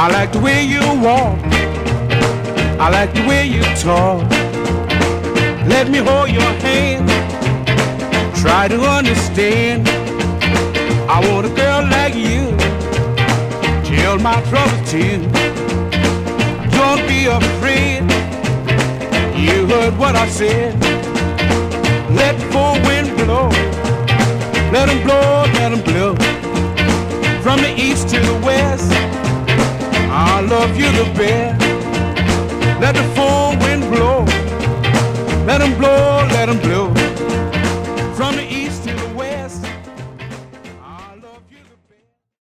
I like the way you walk, I like the way you talk. Let me hold your hand, try to understand. I want a girl like you, tell my troubles too. Don't be afraid, you heard what I said. Let the four winds blow, let them blow, let them blow. From the east to the west, I love you the best. Let the four